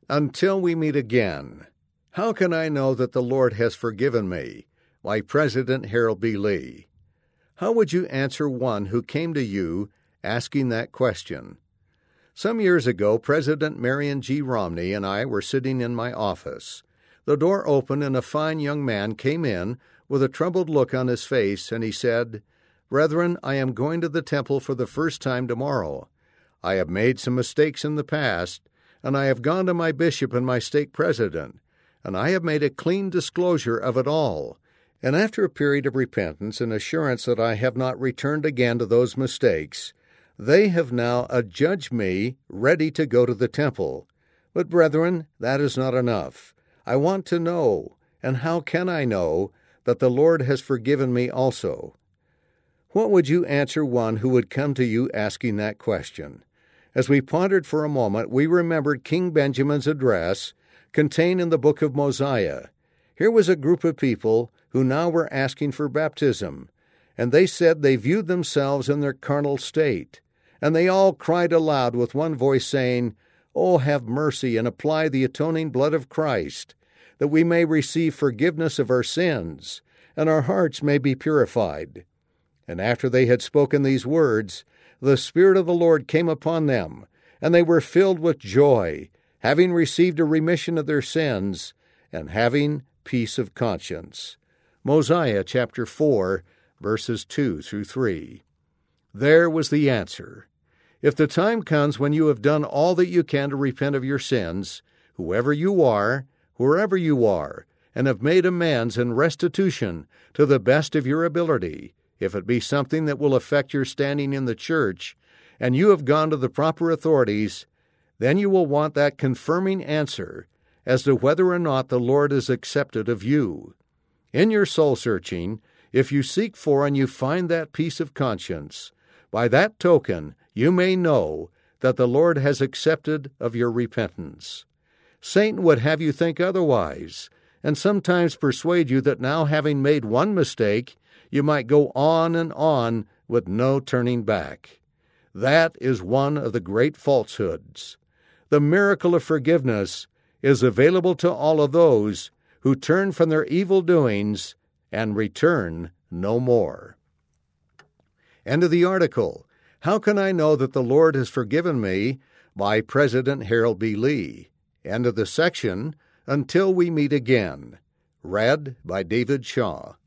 Until we meet again. How can I know that the Lord has forgiven me? By President Harold B. Lee. How would you answer one who came to you asking that question? Some years ago, President Marion G. Romney and I were sitting in my office. The door opened and a fine young man came in with a troubled look on his face, and he said, "Brethren, I am going to the temple for the first time tomorrow. I have made some mistakes in the past, and I have gone to my bishop and my stake president, and I have made a clean disclosure of it all. And after a period of repentance and assurance that I have not returned again to those mistakes, they have now adjudged me ready to go to the temple. But, brethren, that is not enough. I want to know, and how can I know, that the Lord has forgiven me also?" What would you answer one who would come to you asking that question? As we pondered for a moment, we remembered King Benjamin's address contained in the book of Mosiah. Here was a group of people who now were asking for baptism, and they said they viewed themselves in their carnal state, and they all cried aloud with one voice, saying, "Oh, have mercy and apply the atoning blood of Christ, that we may receive forgiveness of our sins, and our hearts may be purified." And after they had spoken these words, the Spirit of the Lord came upon them, and they were filled with joy, having received a remission of their sins, and having peace of conscience. Mosiah chapter 4, verses 2 through 3. There was the answer. If the time comes when you have done all that you can to repent of your sins, whoever you are, wherever you are, and have made amends and restitution to the best of your ability, if it be something that will affect your standing in the church, and you have gone to the proper authorities, then you will want that confirming answer as to whether or not the Lord is accepted of you. In your soul-searching, if you seek for and you find that peace of conscience, by that token you may know that the Lord has accepted of your repentance. Satan would have you think otherwise, and sometimes persuade you that now, having made one mistake, you might go on and on with no turning back. That is one of the great falsehoods. The miracle of forgiveness is available to all of those who turn from their evil doings and return no more. End of the article. How can I know that the Lord has forgiven me? By President Harold B. Lee. End of the section. Until we meet again. Read by David Shaw.